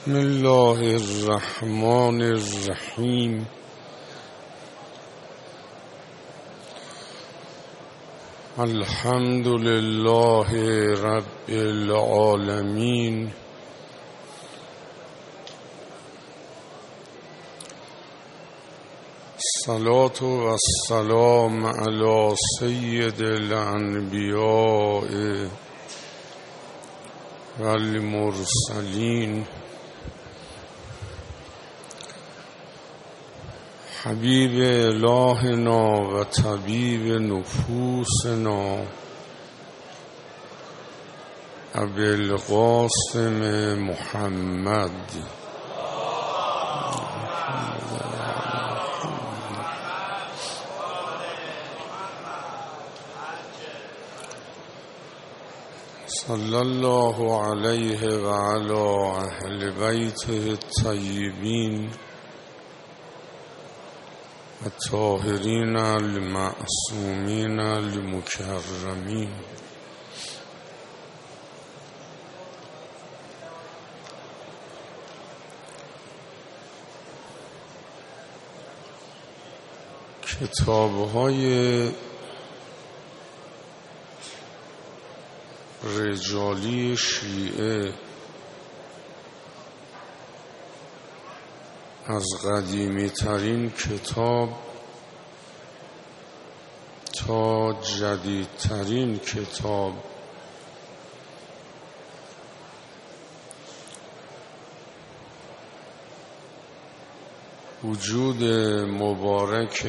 بسم الله الرحمن الرحیم. الحمد لله رب العالمین. الصلاة والسلام علی سید الانبیاء والمرسلین حبیب الهنا و طبیب نفوسنا ابوالقاسم محمد صلی الله علیه و علی اهل بیته الطیبین الطاهرین المعصومین المکرمین. کتاب‌های رجالی شیعه از قدیمی ترین کتاب تا جدید ترین کتاب وجود مبارک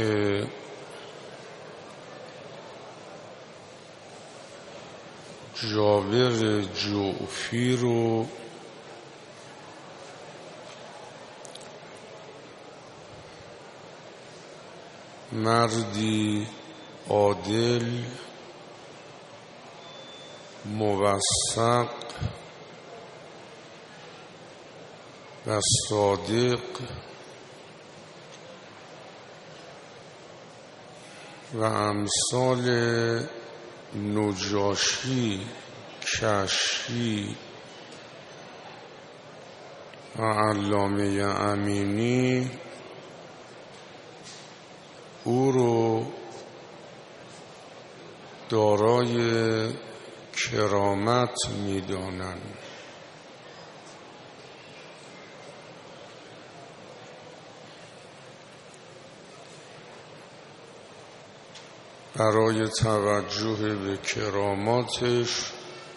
جابر جعفی رو مردی عادل، موثق و صادق و امثال نجاشی، کشفی و علامه امینی او رو دارای کرامت می‌دانند. برای توجه به کراماتش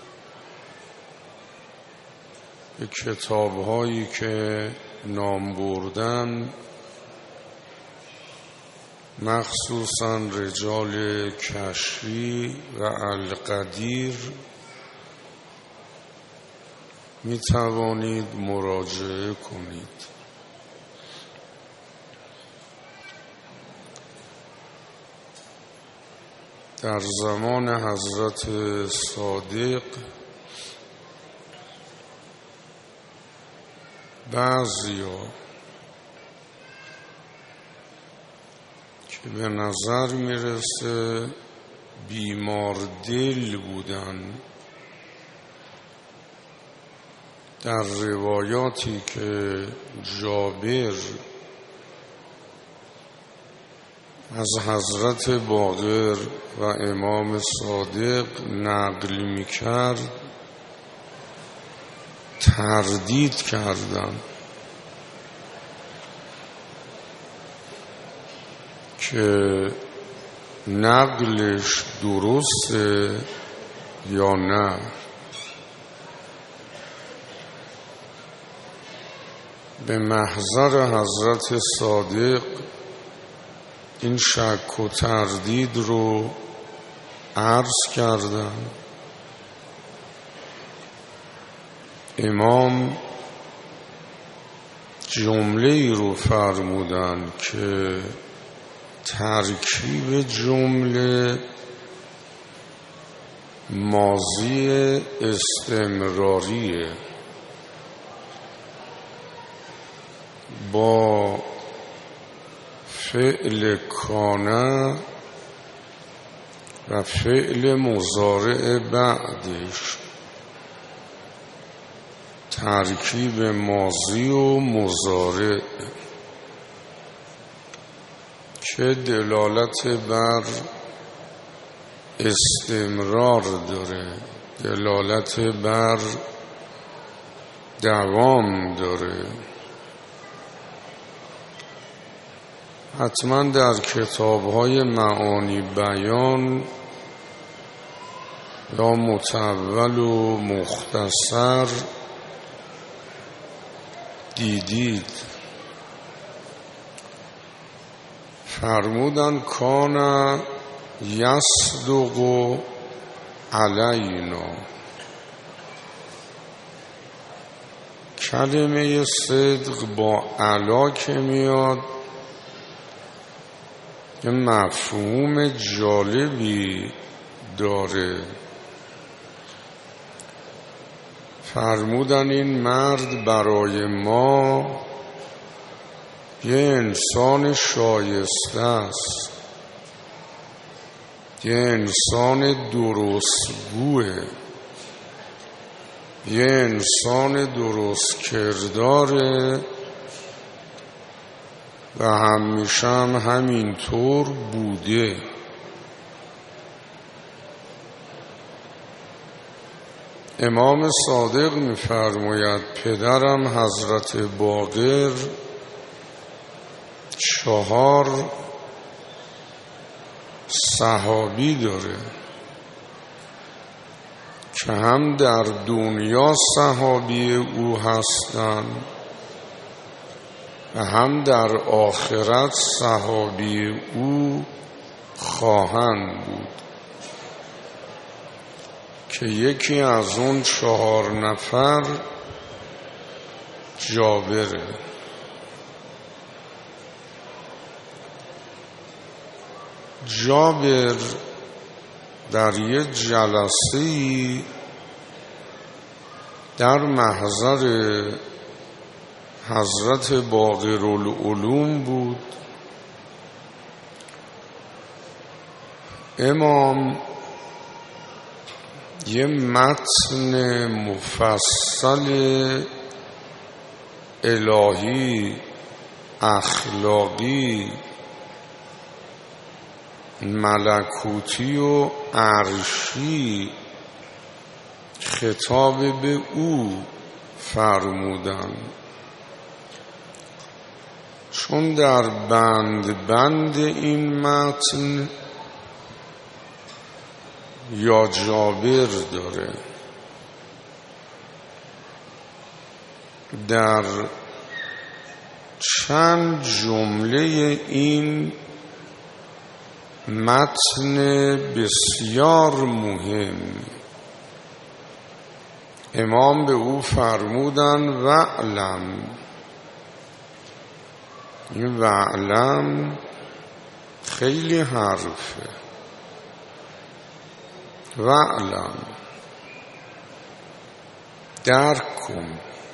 به کتاب‌هایی که نام بردم، مخصوصاً رجال کشفی و القدیر، می توانید مراجعه کنید. در زمان حضرت صادق بعضیا که به نظر میرسه بیمار دل بودن، در روایاتی که جابر از حضرت باقر و امام صادق نقل میکرد تردید کردن که نقلش درسته یا نه. به محضر حضرت صادق این شک و تردید رو عرض کردن. امام جمله‌ای رو فرمودن که ترکیب جمله ماضی استمراریه با فعل کانه و فعل مضارع بعدش. ترکیب ماضی و مضارع که دلالت بر استمرار داره، دلالت بر دوام داره. حتما در کتاب‌های معانی بیان یا متول و مختصر دیدید. فرمودن کان یصدق علینا. کلمه صدق با علا که میاد یه مفهوم جالبی داره. فرمودن این مرد برای ما یه انسان شایسته است، یه انسان درستگوه، یه انسان درست کرداره و همیشه هم همینطور بوده. امام صادق می‌فرماید پدرم حضرت باقر 4 صحابی داره که هم در دنیا صحابی او هستند و هم در آخرت صحابی او خواهند بود، که یکی از اون 4 نفر جابره. جابر در یه جلسه‌ای در محضر حضرت باقرالعلوم بود. امام یه متن مفصل الهی اخلاقی ملکوتی و عرشی خطاب به او فرمودن، چون در بند این متن یا جابر داره. در چند جمله این متن بسیار مهم امام به او فرمودن وعلم. این وعلم خیلی حرفه. وعلم، درک کن،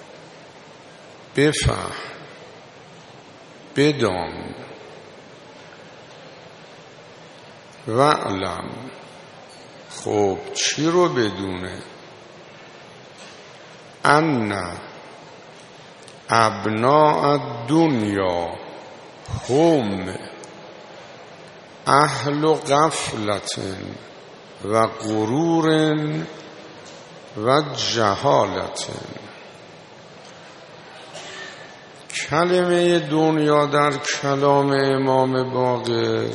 بفهم، بدان. وعلم، خب چی رو بدونه؟ ان ابناء الدنیا هم اهل غفلت و غرور و جهالت. کلمه دنیا در کلام امام باقر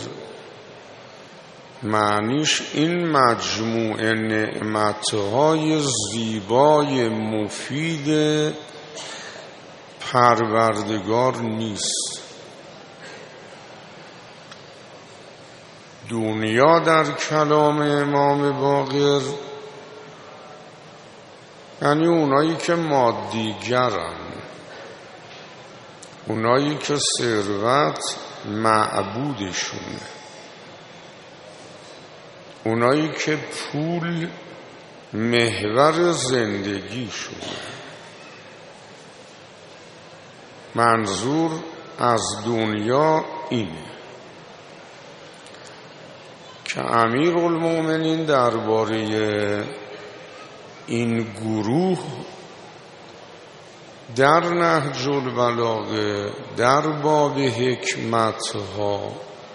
معنیش این مجموعه نعمتهای زیبای مفید پروردگار نیست. دنیا در کلام امام باقر یعنی اونایی که مادیگرن، اونایی که ثروت معبودشونه، اونایی که پول محور زندگیشونه. منظور از دنیا اینه که امیرالمومنین درباره این گروه در نهج البلاغه در باب حکمت ها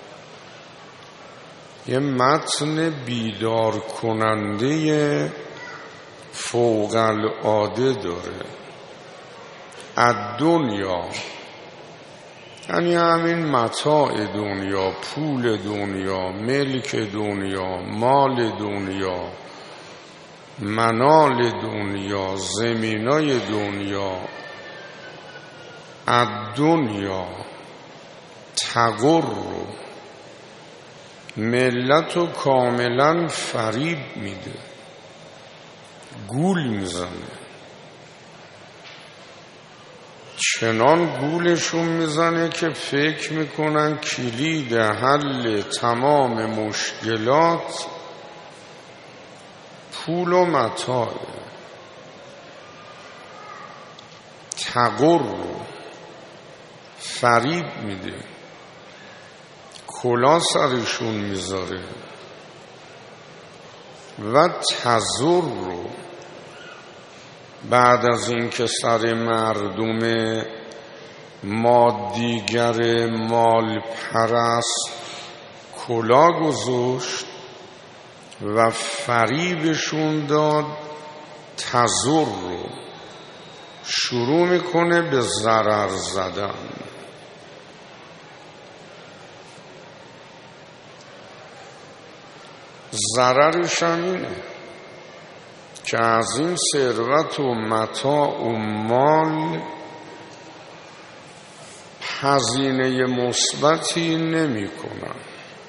یه متن بیدار کننده فوق العاده داره. الدنیا یعنی همین متاع دنیا، پول دنیا، ملک دنیا، مال دنیا، منال دنیا، زمینای دنیا. الدنیا تغر، ملت رو کاملا فریب میده، گول میزنه. چنان گولشون میزنه که فکر میکنن کلید حل تمام مشکلات پول و متاع. تغر، فریب میده، کلا سرشون میذاره. و تزر، بعد از این که سر مردم مادیگر مال پرست کلا گذاشت و فریبشون داد، تزر رو شروع میکنه به ضرر زدن. ضررش هم اینه که از این ثروت و متاع و مال هزینه مثبتی نمی کنن.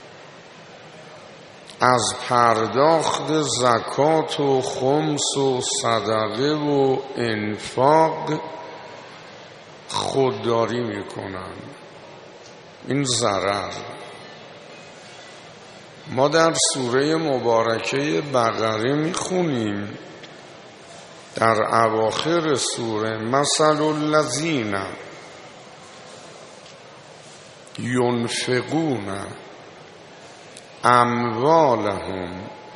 از پرداخت زکات و خمس و صدقه و انفاق خودداری می کنن. این ضرر. ما در سوره مبارکه بقره میخونیم در اواخر سوره: مثل الذین ینفقون اموالهم.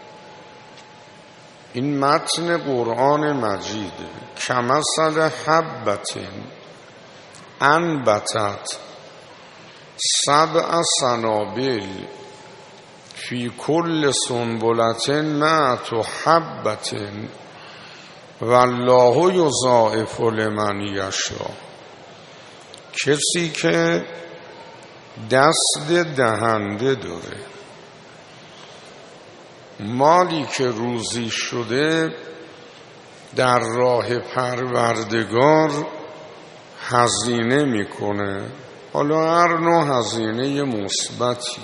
این متن قرآن مجیده. کمثل حبة انبتت سبع سنابل فی کل سنبلة مئة حبة والله یضاعف لمن یشاء. کسی که دست دهنده داره، مالی که روزی شده در راه پروردگار هزینه میکنه، حالا هر نوع هزینه مثبتی.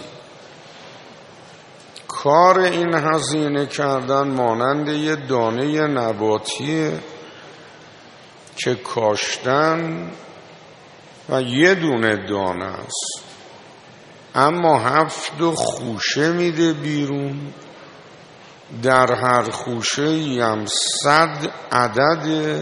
کار این هزینه کردن مانند یه دانه نباتیه که کاشتن و یه دونه دانه است، اما 7 خوشه میده بیرون. در هر خوشه هم 100 عدد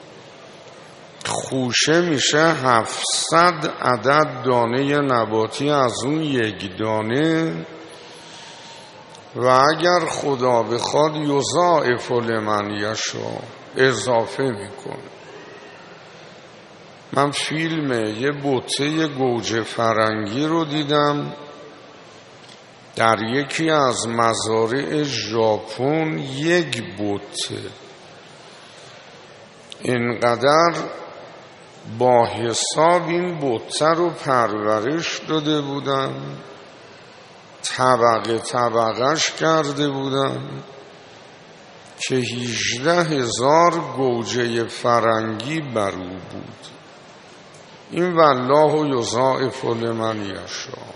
خوشه میشه 700 عدد دانه نباتی از اون یک دانه. و اگر خدا بخواد یضاعف لمن یشاء، اضافه میکنه. من فیلم یه بوته گوجه فرنگی رو دیدم در یکی از مزارع ژاپن. یک بوته اینقدر با حساب این بوته رو پرورش داده بودن، طبقه طبقهش کرده بودن که 18,000 گوجه فرنگی بر او بود. این والله یضاعف لمن یشاء.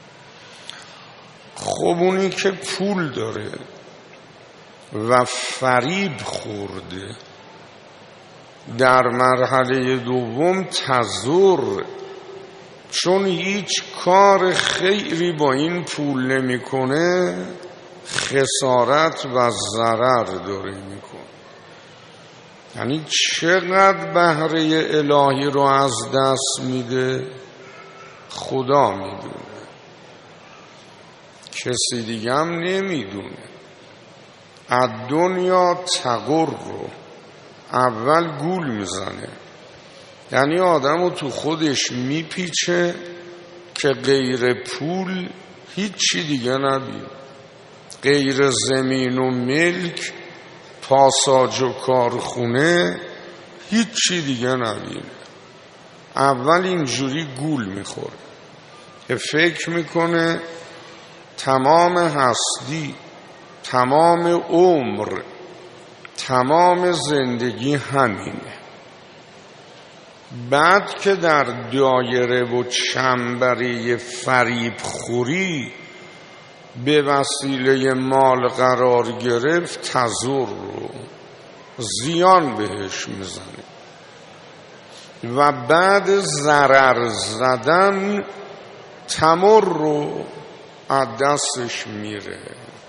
خب اونی که پول داره و فریب خورده، در مرحله دوم تزر، چون هیچ کار خیری با این پول نمیکنه، خسارت و ضرر داره میکنه. یعنی چقدر بهره الهی رو از دست میده خدا میدونه، کسی دیگه هم نمیدونه. الدنیا تغر رو اول گول میزنه، یعنی آدم رو تو خودش میپیچه که غیر پول هیچی دیگه نبینه، غیر زمین و ملک، پاساج و کارخونه، هیچی دیگه نبینه. اول اینجوری گول میخوره که فکر میکنه تمام هستی، تمام عمر، تمام زندگی همینه. بعد که در دایره و چنبره فریب خوری به وسیله مال قرار گرفت، تضر رو زیان بهش میزنه و بعد ضرر زدن تمر رو از دستش میره،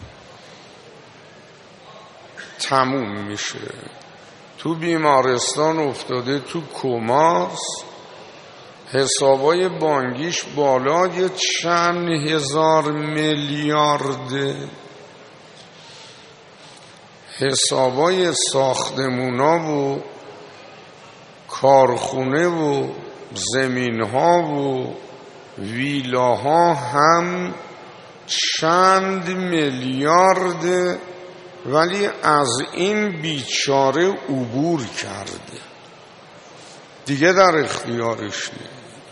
تموم میشه. تو بیمارستان افتاده، تو کماس، حسابای بانکیش بالای چند هزار میلیارده، حسابای ساختمونا و کارخونه و زمینها و ویلاها هم چند میلیارده، ولی از این بیچاره عبور کرده، دیگه در اختیارش نیست.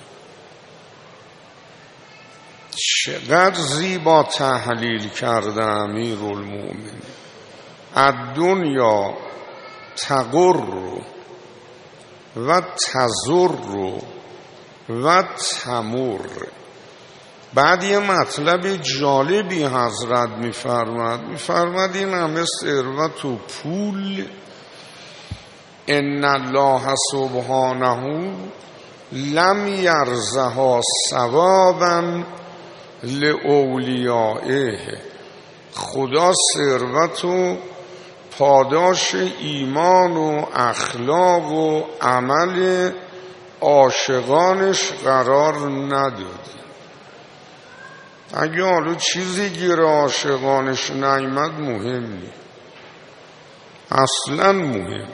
چقدر زیبا تحلیل کرده امیرالمومنین. الدنیا تغر و تضر و تمر. بعد یه مطلب جالبی حضرت میفرماد این همه ثروت و پول، ان الله سبحانه لم یرزها ثوابا لاولیائه. خدا ثروت و پاداش ایمان و اخلاق و عمل عاشقانش قرار نداده. اگه حالا چیزی گیر عاشقانش نیامد مهم نیست، اصلا مهم،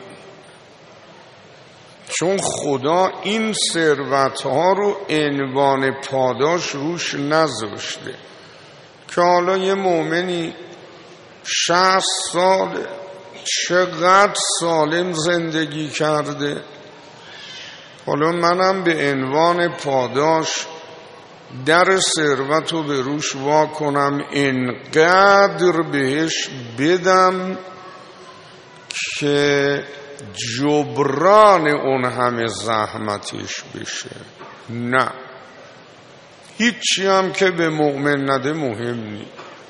چون خدا این ثروت‌ها رو عنوان پاداش روش نذاشته که حالا یه مؤمنی 60 سال چقدر سالم زندگی کرده، حالا منم به عنوان پاداش در ثروت رو به روش وا کنم، اینقدر بهش بدم که جبران اون همه زحمتش بشه. نه، هیچی هم که به مؤمن نده مهم نیست.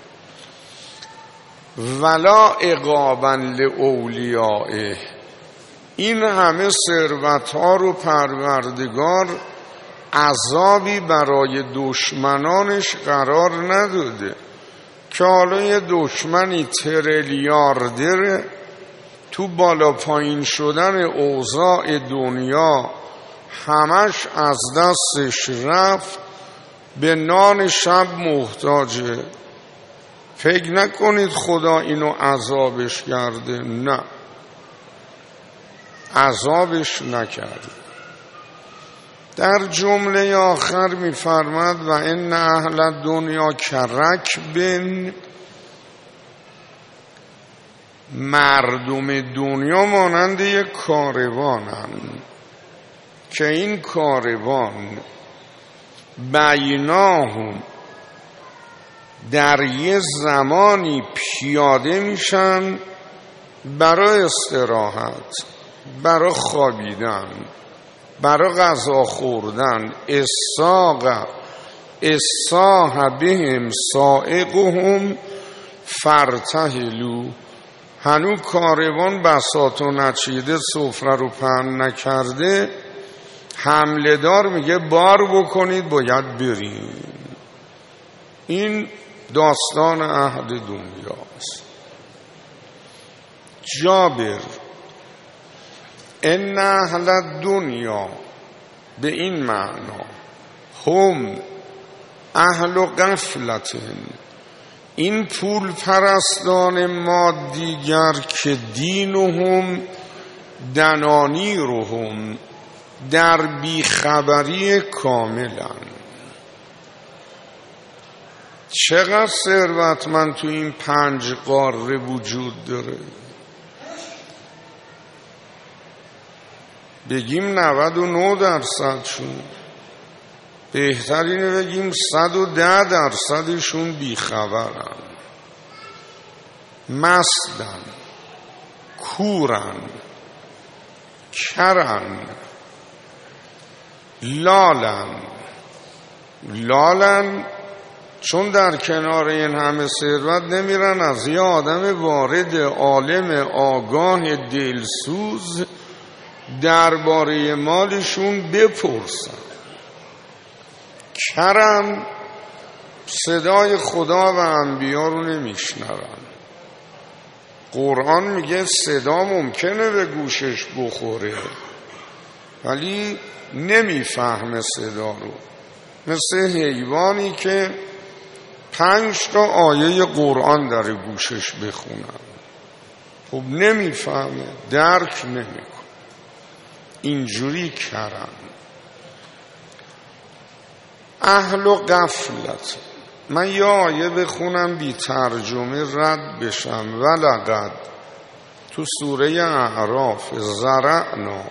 ولا عقابا لاولیائه. این همه ثروت‌ها رو پروردگار عذابی برای دشمنانش قرار نداده که حالا یه دشمنی تریلیاردره، تو بالا پایین شدن اوضاع دنیا همش از دستش رفت، به نان شب محتاجه. فکر نکنید خدا اینو عذابش کرده، نه، عذابش نکرده. در جمله آخر می‌فرماد و ان اهل الدنیا کرکبن. مردم دنیا مانند یک کاروانند که این کاروان بیناهم در یه زمانی پیاده میشن برای استراحت، برای خوابیدن، برای غذا خوردن. اصاح بهم سائقهم فرتهلو. هنو کاروان بساط و نچیده، سفره رو پهن نکرده، حمله دار میگه بار بکنید باید بریم. این داستان اهل دنیاست. جابر ان اهل الدنیا به این معنا هم اهل غفلتن، این پول پرستان مادیگر که دینهم دنانیرهم در بیخبری کاملن. چقدر ثروتمند تو این 5 قاره وجود داره؟ بگیم 99% شون، بهترینه بگیم 110% بیخبرن، مستن، کورن، کرن، لالن چون در کنار این همه ثروت نمیرن از یه آدم وارد عالم آگاه دلسوز درباره مالشون بپرسن. کرن صدای خدا و انبیا رو نمیشنون. قرآن میگه صدا ممکنه به گوشش بخوره ولی نمیفهمه صدا رو، مثل حیوانی که 5 آیه قرآن در گوشش بخونن، خب نمیفهمه، درک نمیکنه. اینجوری کرن. اهل و غفلت. من یه آیه بخونم بی ترجمه رد بشم. ولقد تو سوره اعراف زرعنا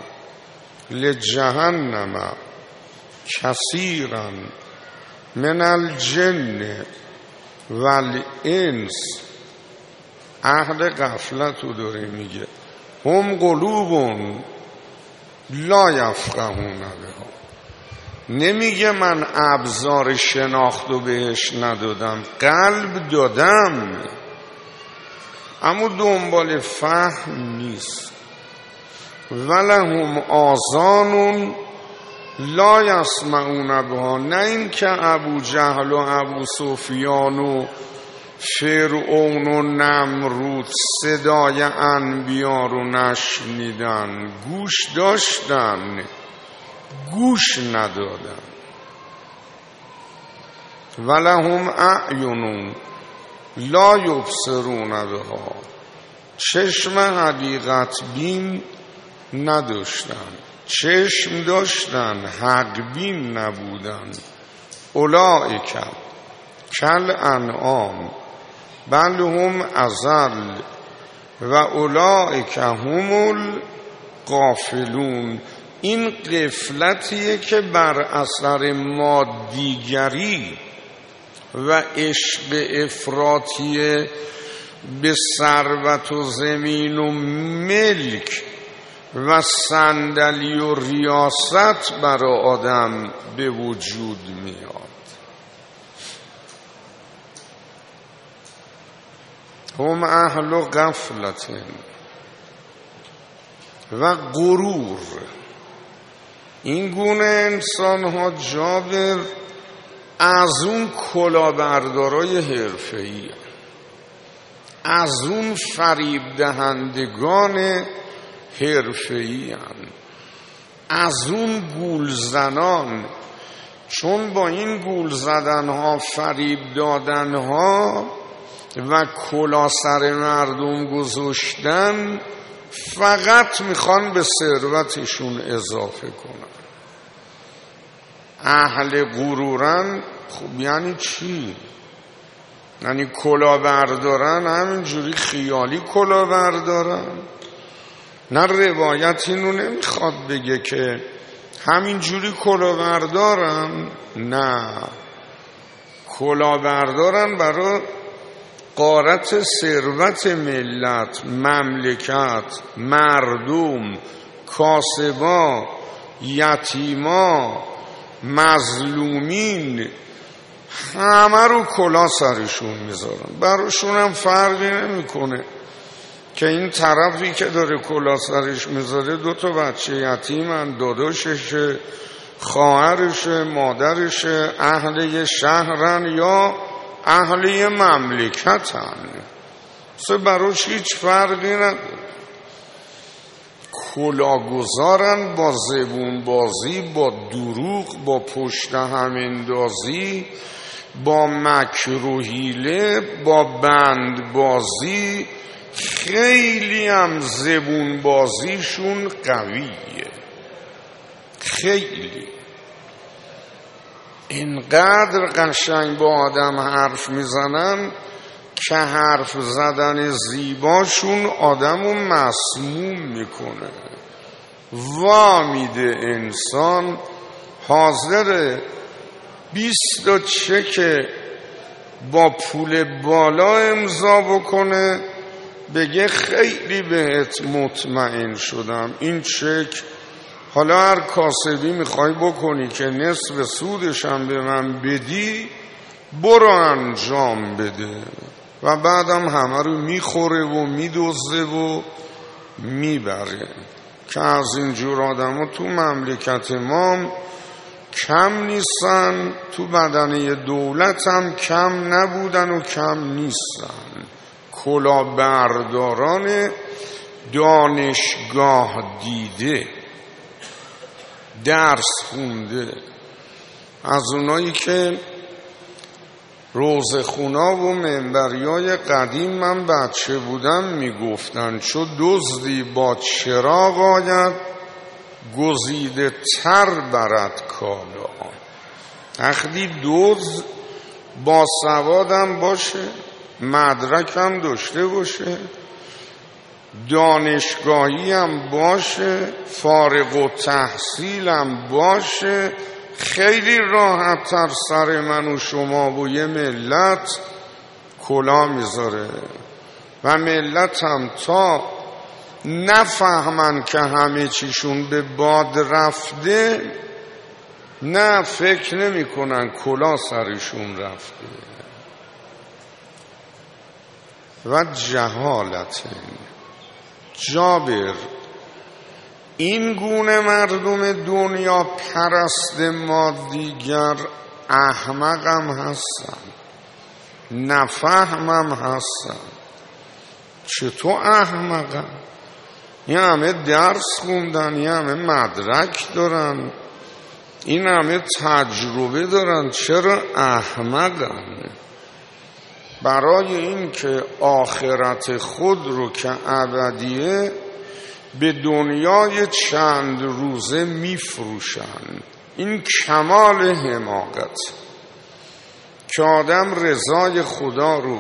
لجهنم کثیرا من الجن والانس. اهل غفلت رو داره میگه. هم قلوبون لا یفقهون بها. نمیگه من ابزار شناخت رو بهش ندادم، قلب دادم اما دنبال فهم نیست. ولهم آذان لا یسمعون بها. نه این که ابو جهل و ابو سفیان و فرعون و نمرود صدای انبیا رو نشنیدن، گوش داشتن گوش ندادن. ولهم اعین لا یبصرون بها. چشم حقیقت بین نداشتن، چشم داشتن حق بین نبودن. اولئک کل انعام بل هم اضل و اولئک هم الغافلون. این غفلتیه که بر اثر مادیگری و عشق افراطی به ثروت و زمین و ملک و صندلی و ریاست برای آدم به وجود میاد. هم اهل و غفلت و غرور. این گونه انسان ها جابر از اون کلاهبردارای حرفه‌ای، از اون فریب دهندگان حرفه‌ای، از اون گولزنان. چون با این گول زدنها، فریب دادنها و کلاه سر مردم گذاشتن فقط میخوان به ثروتشون اضافه کنن. اهل غرورن. خب یعنی چی؟ یعنی کلاه بردارن همینجوری خیالی کلاه بردارن؟ نه، روایت اینو نمیخواد بگه که همینجوری کلاه بردارن. نه، کلاه بردارن برای غارت ثروت ملت، مملکت، مردم، کاسبا، یتیما، مظلومین، همه رو کلاه سرشون میذارن. براشون هم فرقی نمیکنه که این طرفی که داره کلاه سرش میذاره 2 بچه یتیمن، داداششه، خواهرشه، مادرشه، اهل شهرن یا اهل مملکتن. براش هیچ فرقی نداره. کلاهگذارن با زبون بازی، با دروغ، با پشت هم اندازی، با مکر و حیله، با بند بازی. خیلی هم زبون بازیشون قویه، خیلی اینقدر قشنگ با آدم حرف میزنن که حرف زدن زیباشون آدمو مسموم میکنه. وامیده انسان حاضره 20 چک با پول بالا امضا بکنه، بگه خیلی بهت مطمئن شدم، این چک حالا هر کاسبی میخوای بکنی که نصف سودشم به من بدی برو انجام بده، و بعدم همه رو میخوره و میدزده و میبره. که از اینجور آدم ها تو مملکت ما کم نیستن، تو بدنه دولت هم کم نبودن و کم نیستن. کلاهبرداران دانشگاه دیده، درس خونده، از اونایی که روزخونا و منبریای قدیم من بچه بودم میگفتن چو دزدی با چراغ آید گزیده تر برد کالا. وقتی دزد با سوادم باشه، مدرکم داشته باشه، دانشگاهی هم باشه، فارغ التحصیلم باشه، خیلی راحت تر سر من و شما و یه ملت کلا میذاره. و ملت هم تا نفهمن که همه چیشون به باد رفته، نه فکر نمی کنن کلا سرشون رفته. و جهالت جابر، این گونه مردم دنیا پرست مادیگر احمقم هستن، نفهمم هستن. چطور احمقم؟ این همه درس خوندن، این همه مدرک دارن، این همه تجربه دارن، چرا احمقن؟ برای این که آخرت خود رو که ابدیه به دنیای چند روزه میفروشن. این کمال حماقت که آدم رضای خدا رو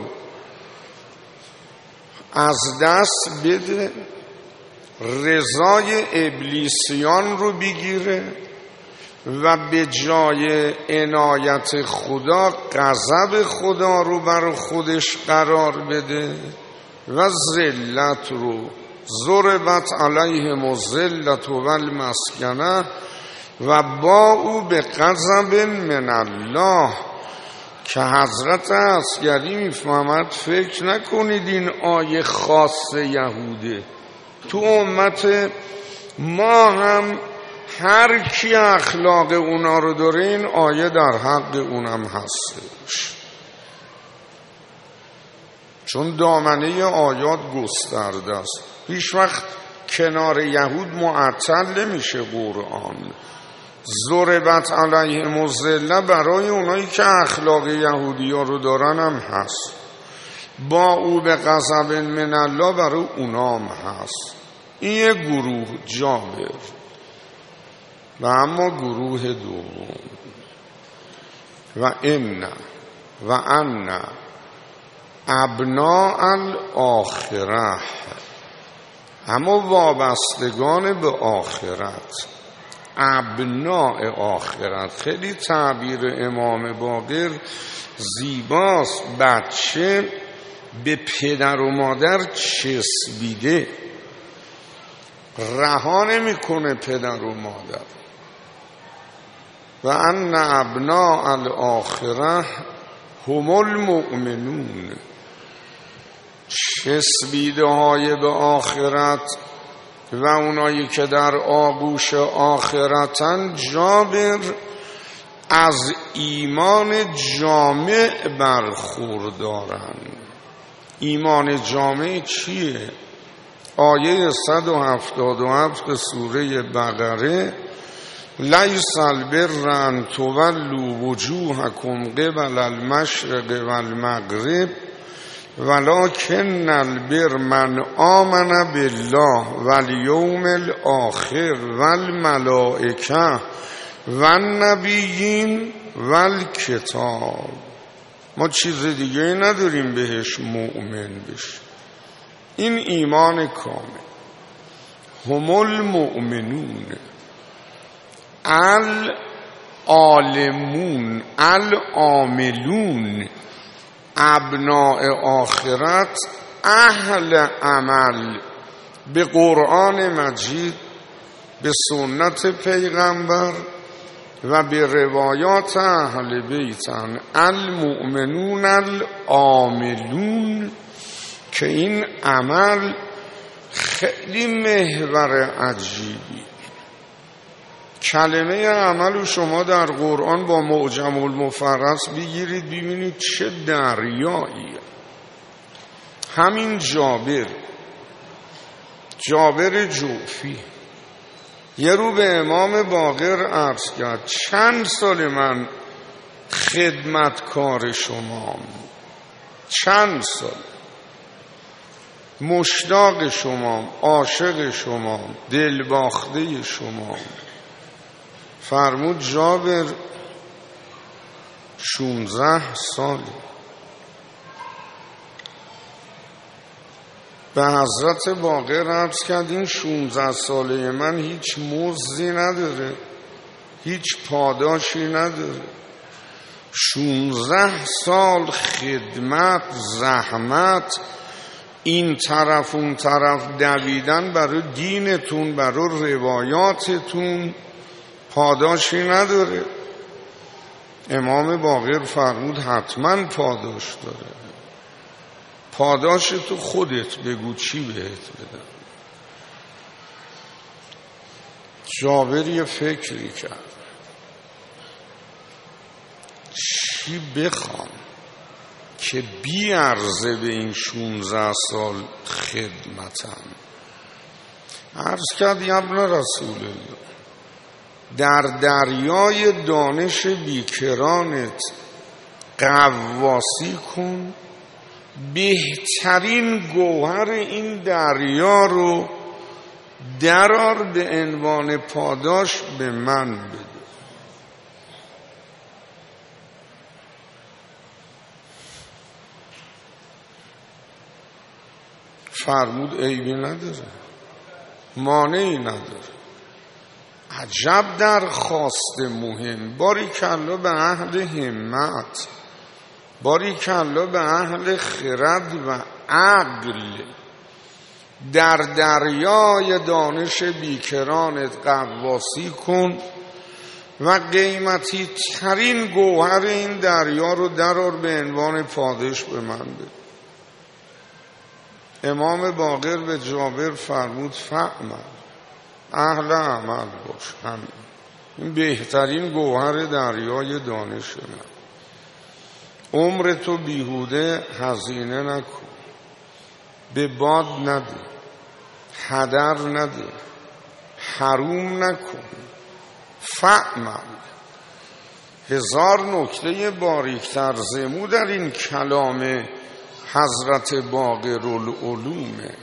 از دست بده، رضای ابلیسیان رو بگیره و به جای عنایت خدا غضب خدا رو بر خودش قرار بده و ذلت رو ضربت علیهم الذلة والمسکنه و با او به غضب من الله. که حضرت عسکری میفهمد فکر نکنید این آیه خاص یهوده، تو امت ما هم هر کی اخلاق اونا رو داره این آیه در حق اونم هستش، چون دامنه آیات گسترده است. هیچ وقت کنار یهود معطل نمیشه قرآن. ضربت علیهم الذلة برای اونایی که اخلاق یهودی ها رو دارن هم هست، با او به غضب من الله برای اونا هم هست. این یه گروه جابر. و اما گروه دوم و ان ابناء الاخره، اما وابستگان به آخرت، ابناء آخرت. خیلی تعبیر امام باقر زیباست. بچه به پدر و مادر چسبیده، رها نمی‌کنه پدر و مادر. و ان ابناء الاخره هم المؤمنون، چسبیده های به آخرت و اونایی که در آغوش آخرتن. جابر از ایمان جامع برخوردارن. ایمان جامع چیه؟ آیه 177 سوره بقره: لیس البر ان تولوا وجوهکم قبل المشرق والمغرب ولکن البر من آمن بالله والیوم الاخر والملائکه والنبیین والکتاب. ما چیز دیگه نداریم بهش مؤمن بشیم. این ایمان کامل. هم المؤمنون العالمون العاملون، ابناء آخرت، اهل عمل به قرآن مجید، به سنت پیغمبر و به روایات اهل بیتن. المؤمنون العاملون، که این عمل خیلی محور عجیبی. کلمه عمل شما در قرآن با معجم المفرس بگیرید ببینید چه دریایی. همین جابر جوفی یه رو به امام باقر عرض کرد چند سال من خدمتکار شمام، چند سال مشتاق شمام، عاشق شمام، دلباخته شمام. فرمود جابر 16 سال. به حضرت باقر عرض کردیم 16 ساله من هیچ مزدی نداره، هیچ پاداشی نداره. 16 سال خدمت، زحمت، این طرف اون طرف دویدن برای دینتون، برای روایاتتون، پاداشی نداره. امام باقر فرمود حتما پاداش داره. پاداش تو خودت بگو چی بهت بدم. جابر یه فکری کرد چی بخوام که بی عرضه به این 16 سال خدمتم. عرض کرد یا ابن رسول الله، در دریای دانش بیکرانت غواصی کن، بهترین گوهر این دریا رو درار به عنوان پاداش به من بده. فرمود عیبی نداره، مانعی نداره. عجب درخواست مهم. باریکالله به اهل همت، باریکالله به اهل خرد و عقل. در دریای دانش بیکرانت غواصی کن و قیمتی ترین گوهر این دریا رو درار به عنوان پاداش به من بده. امام باقر به جابر فرمود فعمل، اهل عمل باش. همین این بهترین گوهر دریای دانش من. عمرتو بیهوده هزینه نکن، به باد نده، هدر نده، حروم نکن. فعمل. هزار نکته باریکتر زمو در این کلام حضرت باقرالعلومه.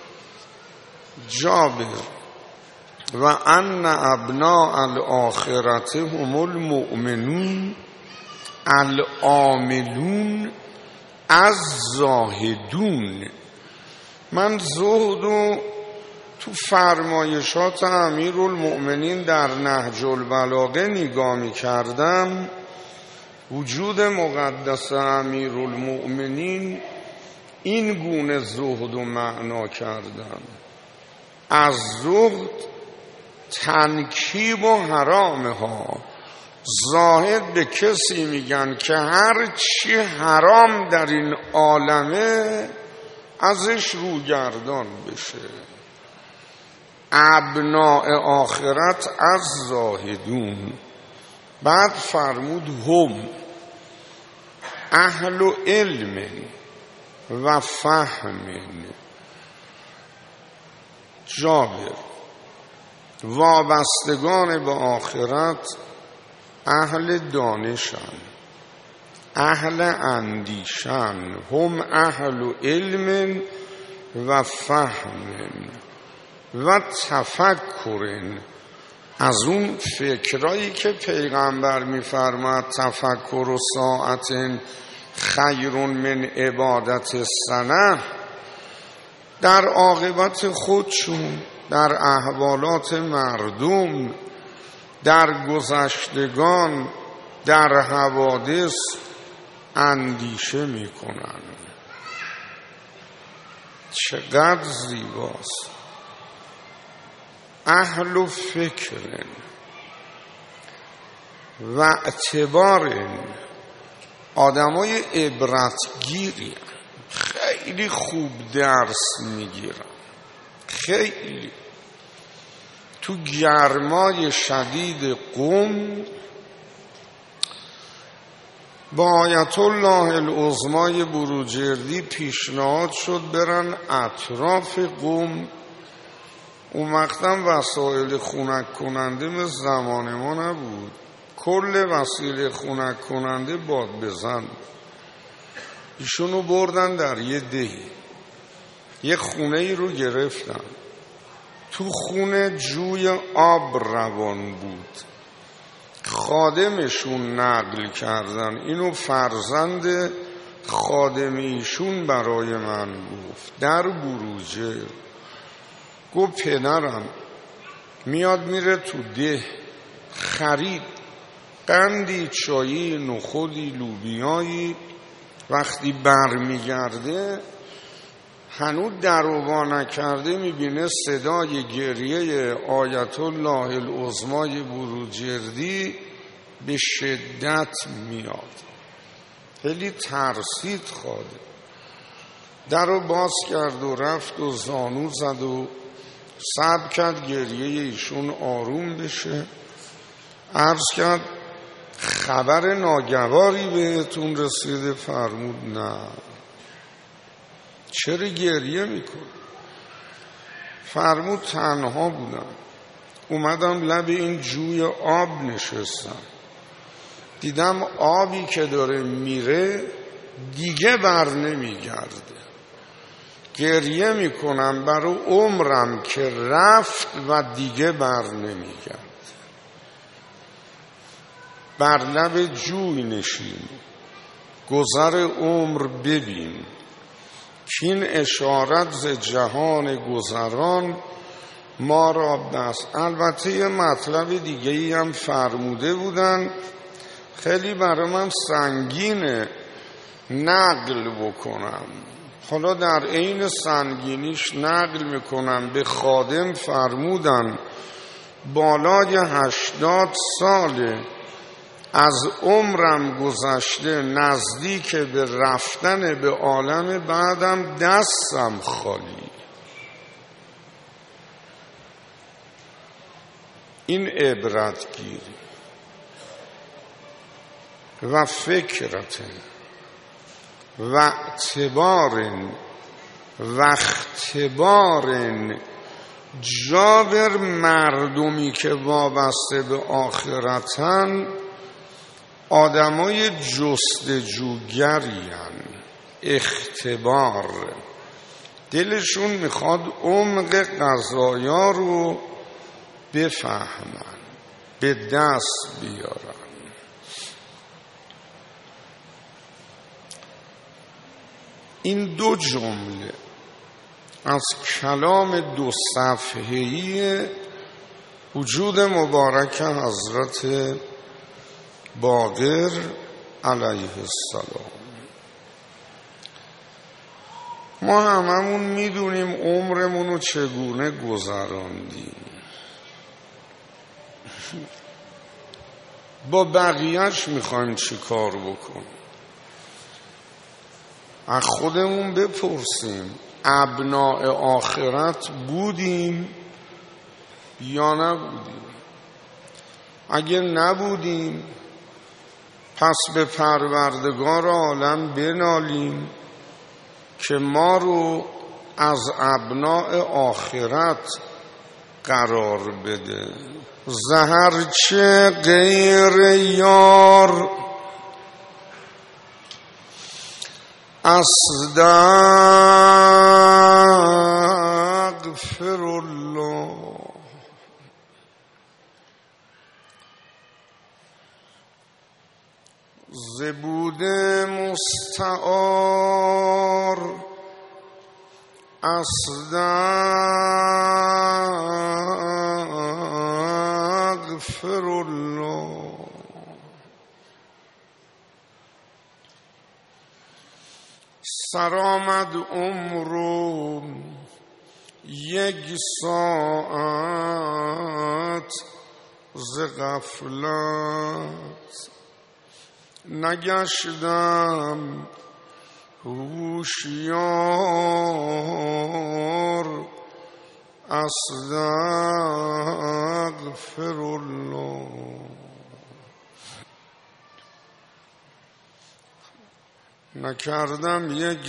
جابر و ان ابناء الاخرت هم المؤمنون العاملون الزاهدون. من زهدو تو فرمایشات امیرالمؤمنین در نهج البلاغه نگاه می کردم. وجود مقدس امیرالمؤمنین این گونه زهد و معنا کردن. از زهد تنکیب و حرام ها. زاهد به کسی میگن که هر چی حرام در این عالمه ازش روگردان بشه. ابناء آخرت از زاهدون. بعد فرمود هم اهل علم و فهم. جابر وابستگان به آخرت اهل دانشن، اهل اندیشن، هم اهل علم و فهم و تفکر. از اون فکرایی که پیغمبر میفرماد تفکر و ساعت خیر من عبادت سنه، در عاقبت خودشون، در احوالات مردم، در گذشتگان، در حوادث اندیشه میکنن. چقدر زیباست. اهل فکر و اعتبار، آدمای عبرتگیری، خیلی خوب درس میگیرن. خیلی تو گرمای شدید قم با آیت الله العظمای بروجردی پیشنهاد شد برن اطراف قم. اون وقتم وسایل خنک کننده مثل زمان ما نبود، کل وسیله خنک کننده باد بزن. ایشونو بردن در یه دهی، یه خونه ای رو گرفتن. تو خونه جوی آب روان بود. خادمشون نقل کردن، اینو فرزند خادم ایشون برای من گفت در بروجه. گفت پدرم میاد میره تو ده، خرید قندی، چایی، نخودی، لوبیایی. وقتی برمیگرده هنوز در و وا نکرده میبینه صدای گریه آیت الله العظمای بروجردی به شدت میاد. خیلی ترسید. خاده در رو باز کرد و رفت و زانو زد و صبر کرد گریه ایشون آروم بشه. عرض کرد خبر ناگواری بهتون رسیده؟ فرمود نه. چرا گریه میکن؟ فرمود تنها بودم، اومدم لب این جوی آب نشستم، دیدم آبی که داره میره دیگه بر نمیگرده. گریه میکنم برای عمرم که رفت و دیگه بر نمیگرد. بر لب جوی نشین، گذر عمر ببین، کین اشارت ز جهان گذران ما را بس. البته یه مطلب دیگه ای هم فرموده بودن، خیلی برای من سنگینه نقل بکنم. حالا در عین سنگینیش نقل میکنم. به خادم فرمودن بالای 80 ساله از عمرم گذشته، نزدیک به رفتن به عالم بعدم دستم خالی. این عبرتگیری و فکرت و اعتبار و اختبار جابر مردمی که وابسته به آخرتن آدمای جستجوگرین. اختبار، دلشون میخواد عمق قضایا رو بفهمن، به دست بیارن. این دو جمله از کلام 2 صفحه‌ای وجود مبارک حضرت باقر علیه السلام. ما هممون میدونیم عمرمون رو چگونه گذراندیم. با بقیهش میخوایم چی کار بکنیم؟ از خودمون بپرسیم ابناء آخرت بودیم یا نبودیم؟ اگه نبودیم پس به پروردگار عالم بنالیم که ما رو از ابناء آخرت قرار بده. زهرچه غیر یار استغفر الله. زبود مستعار استغفر الله. سرآمد عمرم یک ساعت ز غفلت، نگشتم هوشیار استغفر الله. نکردم یک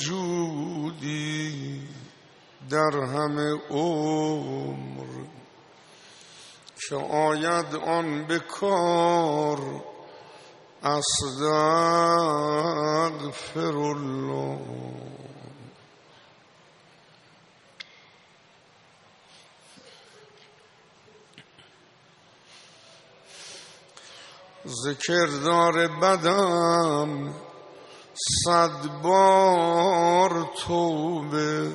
سجودی در همه عمر که آید آن به کار استغفر الله. ذکردار بدم 100 بار توبه،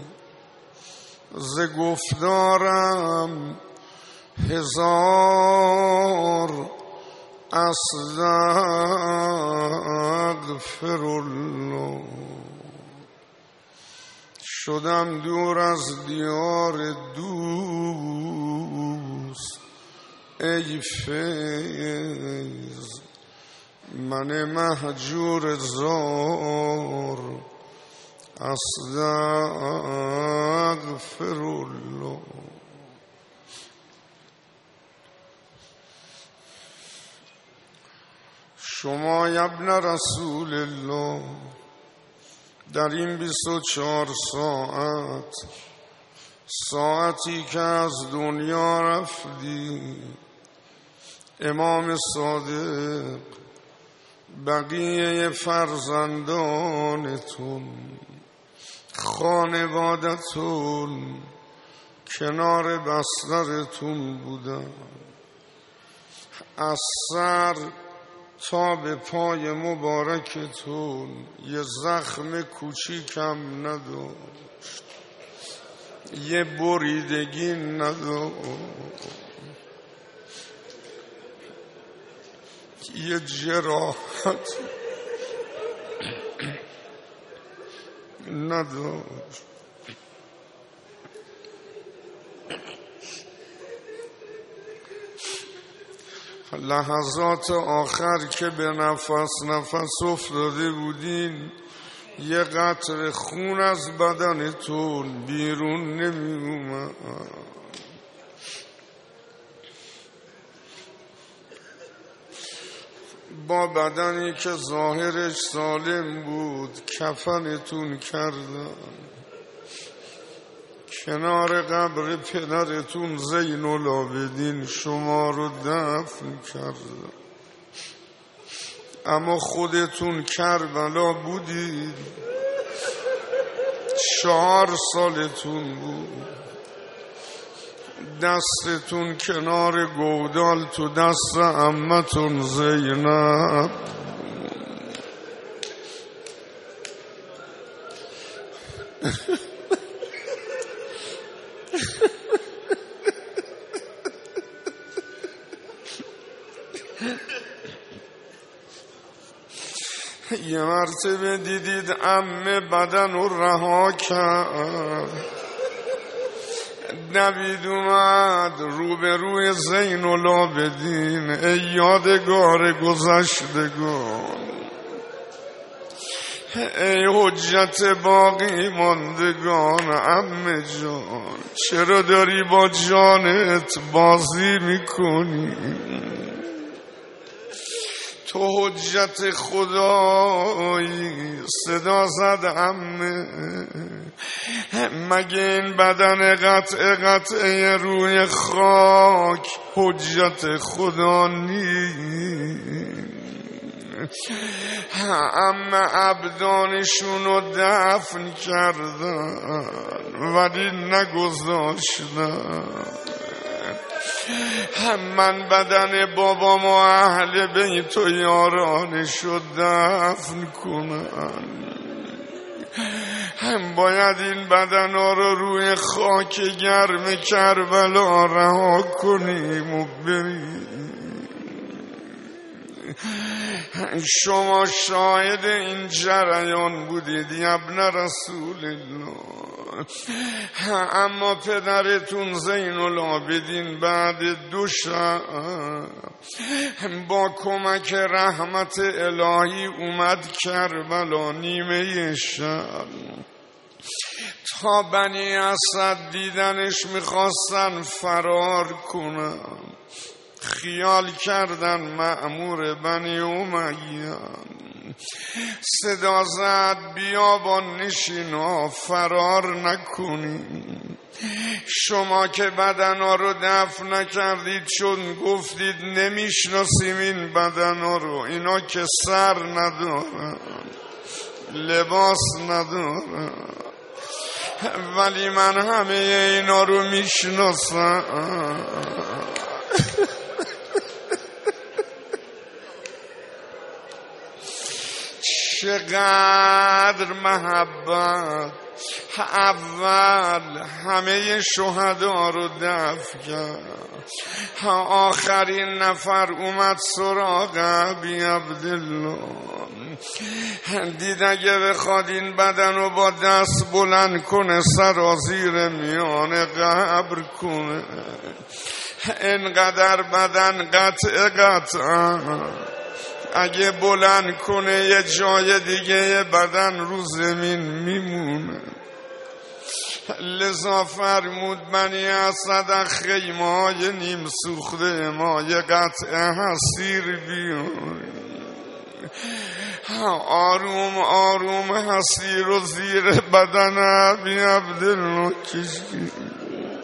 ز گفتارم 1000 استغفر الله. شدم دور از دیار دوست ای فیض، من مهجور زار استغفر الله. شما ابن رسول الله در این 24 ساعت، ساعتی که از دنیا رفتی، امام صادق، بقیه فرزندانتون، خانوادتون کنار بسترتون بودن، از سر تا به پای مبارکتون یه زخم کوچیکم نداشت، یه بریدگی نداشت، یه جراحت نداشت. لحظات آخر که به نفس افتاده بودین، یه قطره خون از بدنتون بیرون نمی اومد. با بدنی که ظاهرش سالم بود کفنتون کردن، کنار قبر پدرتون زین العابدین شما رو دفن کردن، اما خودتون کربلا بودید، 4 سالتون بود، دستتون کنار گودال تو دست عمتون زینب. یه مرتبه دیدید عمه بدن رو رها کرد، نبید اومد روبروی زین العابدین، ای یادگار گذشتگان، ای حجت باقی ماندگان، عمه جان چرا داری با جانت بازی میکنی؟ تو حجت خدایی. صدا زد عمه، مگه این بدن قطعه روی خاک حجت خدا نیست؟ اما ابدانشون رو دفن کردن ولی نگذاشتن. من بدن بابام و اهل بیت و یارانش رو دفن کنن. باید این بدن ها رو روی خاک گرم کربلا رها کنیم و بریم. شما شاهد این جریان بودید یا ابن رسول الله. اما پدرتون زین العابدین بعد 2 شب با کمک رحمت الهی اومد کربلا نیمه شب. تا بنی اسد دیدنش میخواستن فرار کنن، خیال کردن مأمور بنی امیه. صدا زد بیابان نشینا فرار نکنین. شما که بدنا رو دفن نکردید چون گفتید نمیشناسیم این بدنا رو. اینا که سر ندارن، لباس ندارن، ولی من همه اینا رو میشناسم. چقدر محبت. اول همه شهدا رو دفن کرد، آخرین نفر اومد سراغ ابی عبدالله. دید اگه بخواد این بدن رو با دست بلند کنه سرازیر میان قبر کنه. اینقدر بدن قطع اگه بلند کنه یه جای دیگه بدن رو زمین میمونه. لذا فرمود بنی اسد خیمه های نیم سوخته ما یه قطعه حصیر بیان. آروم آروم حصیر و زیر بدن ابی عبدالله کشید.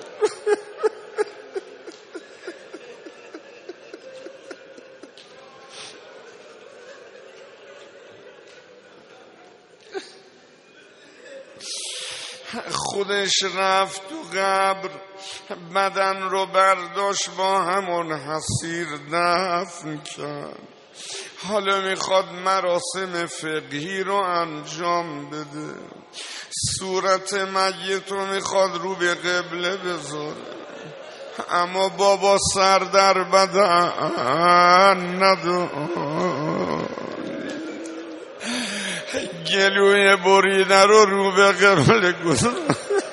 خودش رفت تو قبر، بدن رو برداشت با همون حصیر دفن کرد. حالا میخواد مراسم فقهی رو انجام بده. صورت میت رو میخواد رو به قبله بذاره، اما بابا سر در بدن نداره. گلوی بریده رو به قبله گذاره.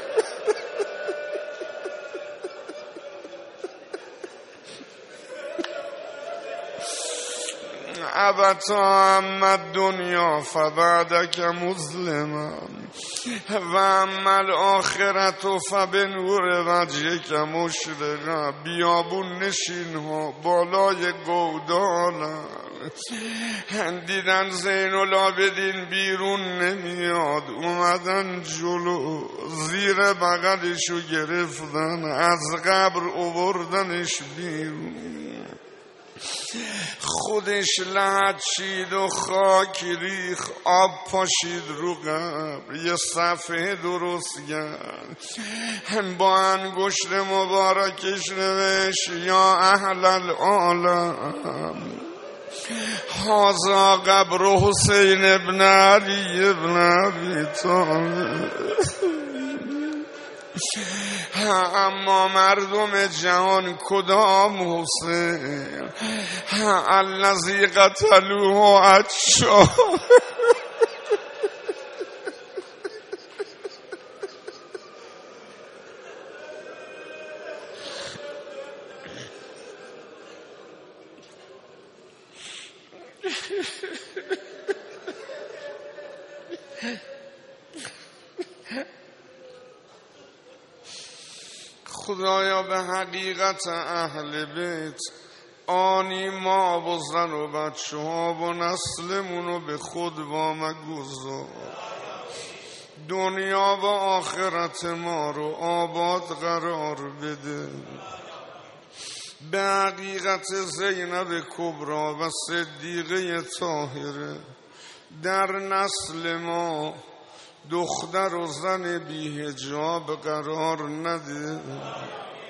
ابتا اما دنیا فبعدک مسلما و اما الاخرت فبنور وجهک مشرقا. بیابون نشین ها بالای گودالن. دیدن زین العابدین بیرون نمیاد، اومدن جلو، زیر بغلشو گرفتن، از قبر آوردنش بیرون. خودش لحد چید و خاک ریخ، آب پاشید رو قبر، یه صفحه درست کرد، با انگشت مبارکش نوشت یا اهل العالم هذا قبر حسین ابن علی ابن ابی طالب. اما مردم جهان کدام حسین؟ الذی قتلوه عطشان. خدایا به حقیقت اهل بیت آنی ما و زن و بچه ها و نسلمونو به خود وامگذار. دنیا و آخرت ما رو آباد قرار بده. به حقیقت زینب کبرا و صدیقه طاهره در نسل ما دختر و زن بی حجاب قرار نده.